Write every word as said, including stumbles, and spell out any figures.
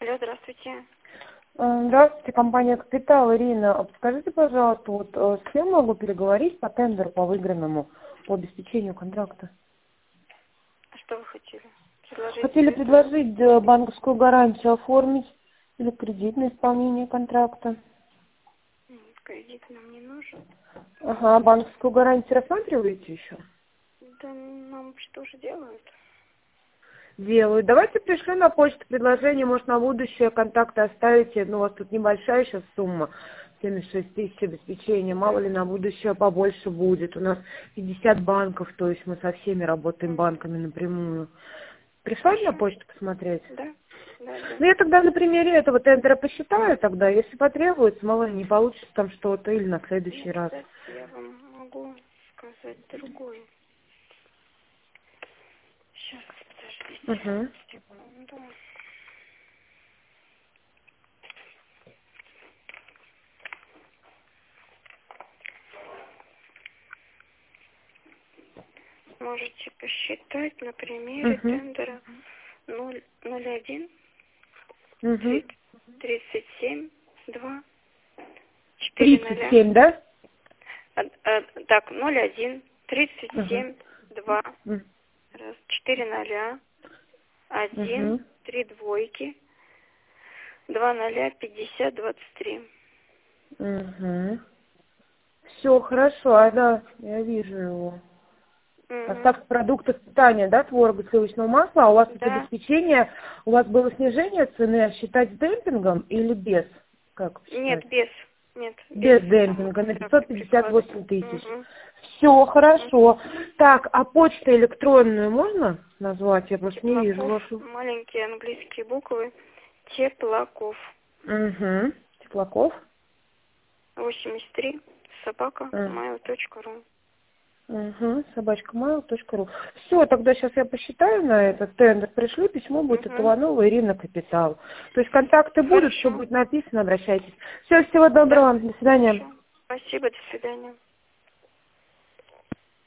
Алло, здравствуйте. Э, Здравствуйте, компания «Капитал». Ирина, а подскажите, пожалуйста, вот э, с кем могу переговорить по тендеру, по выигранному, по обеспечению контракта? А что вы хотели? Предложить Хотели это? предложить э, банковскую гарантию оформить или кредит на исполнение контракта. М, Кредит нам не нужен. Ага, банковскую гарантию рассматриваете еще? Да нам что же делают? Делаю. Давайте пришлю на почту предложение, может, на будущее контакты оставите. Ну, у вас тут небольшая сейчас сумма, семьдесят шесть тысяч обеспечения. Мало ли на будущее побольше будет. У нас пятьдесят банков, то есть мы со всеми работаем М, банками напрямую. Прислать на Хорошо. почту посмотреть? Да, да, да. Ну, я тогда на примере этого тендера посчитаю тогда. Если потребуется, мало ли не получится там что-то, или на Ну, следующий раз. кстати, я вам могу сказать другое. Сейчас, подождите Угу. секунду. Можете посчитать на примере Угу. тендера ноль ноль один Угу. тридцать семь два четыре тридцать ноля. семь, да? А, а, так, ноль один тридцать Угу. семь два раз четыре ноля один Угу. три двойки два ноля пятьдесят двадцать три. Угу. Все, хорошо, а да, я вижу его. Угу. Поставка продуктов питания, да, творога, сливочного масла, а у вас тут Да. обеспечение, у вас было снижение цены, а считать с демпингом или без? Как Нет, считать? без. Нет, без. Без Там мы демпинга, на пятьсот поставки пятьдесят восемь прикладываем. тысяч. Угу. Все, хорошо. Так, а почту электронную можно назвать? Я просто не вижу Теплаков, вашу. маленькие английские буквы. Теплаков. Угу. Теплаков. восемьдесят три собака mail точка ру. Угу, собачка mail точка ру. Все, тогда сейчас я посчитаю на этот тендер, пришлю, письмо будет от Угу. Иванова Ирина Капитал. То есть контакты будут, все Хорошо. будет написано, обращайтесь. Все, всего Да. доброго, до свидания. Хорошо. Спасибо, до свидания.